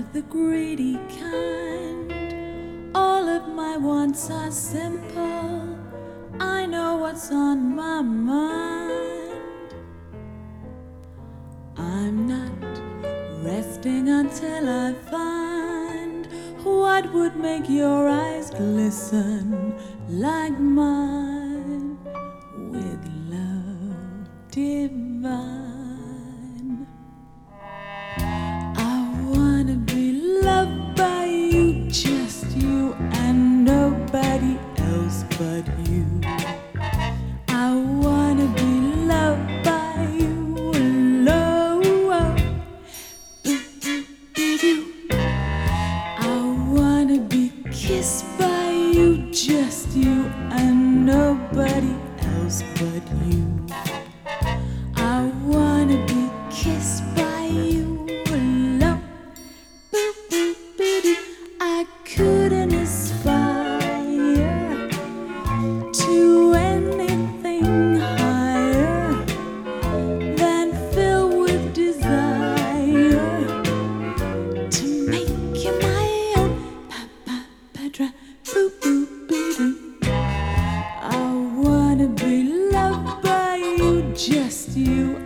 of the greedy kind. All of my wants are simple. I know what's on my mind. I'm not resting until I find what would make your eyes glisten like mine with love divine. I wanna be loved by you, just you and nobody else but you. I wanna be loved by you alone. I wanna be kissed by you, just you and nobody else but you. I wanna be kissed by you alone. I couldn't aspire to anything higher than filled with desire to make you my own. I wanna be loved by you, just you